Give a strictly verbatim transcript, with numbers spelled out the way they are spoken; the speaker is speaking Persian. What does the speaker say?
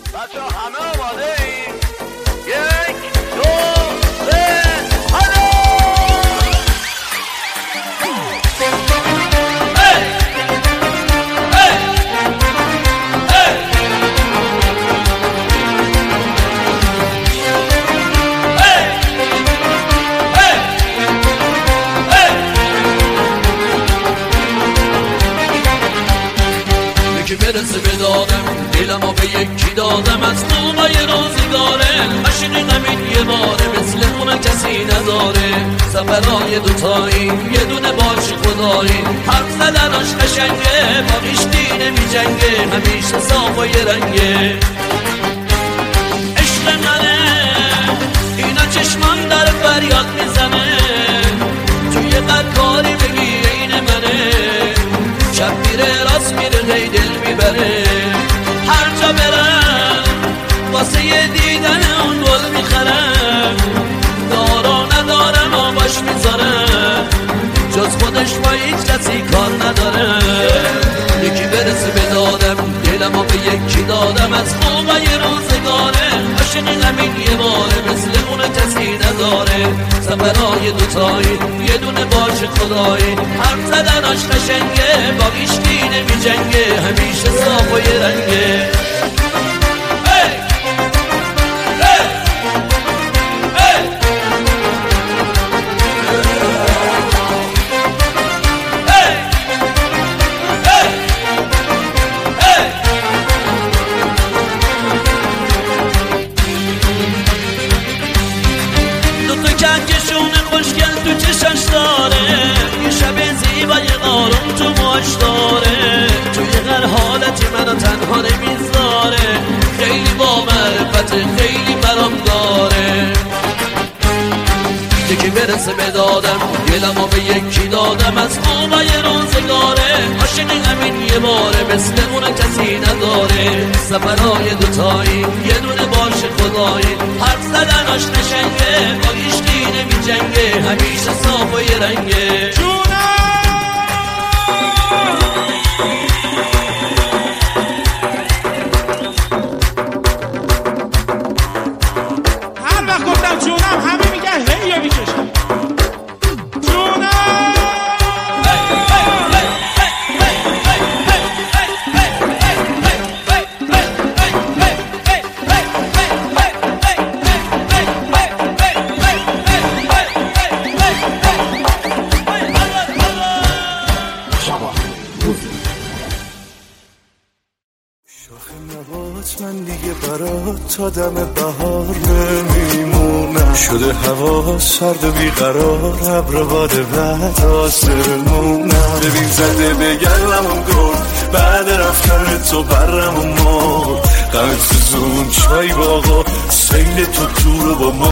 بچه همه آماده ایم؟ یک دو سه هلو. یکی برسه به دادم دلمو به یکی دادم از موقعی روزگاره ماشین غمین یه باره مثل اون کسی نداره سفرهای دوتایی یه دونه باش خدایی حرف زدناش قشنگه با هیچکی نمی جنگه همیشه صاف و یه رنگه عشق منه اینا چشمان در فریاد میزنه توی قدکاری بگی این منه شب میره راست میره هی دل میبره هر جا برم واسه یه دیدن اون گل میخرم دارا ندارم آباش میذارم جز خودش با هیچ کسی کار نداره یکی برسه به دادم دلمو به یکی دادم از موقعی روزگاره عاشق همین یه باره مثل اون کسی نداره سفرهای دوتایی یه دونه باش خدایی حرف زدناش قشنگه با هیچکی نمی جنگه همیشه صاف و یه رنگه کهکشون خوشگل تو چشاش داره یه شب زیبای قارون تو ماش داره توی هر حالتی منو تنها نمیذاره خیلی با معرفت خیلی برام داره یکی برسه به دادم دلمو به یکی دادم از موقعی روزگاره عاشق همین یه باره مثل اون کسی نداره سفرهای دوتایی یه دونه باش خدایی حرف زدناش قشنگه با هیچکی نمی جنگه همیشه صاف و یه رنگه هر وقت گفتم جونم همه میگن هی یا میکشم من دیگه برات تا دم بهار نمیمونم شده هوا سرد و بیقرار ابر باد بعد آسمونم ببین زده به گلمون گل بعد رفتن تو برم و مار غمت تو زون چای باقا سیل تو تو رو با ما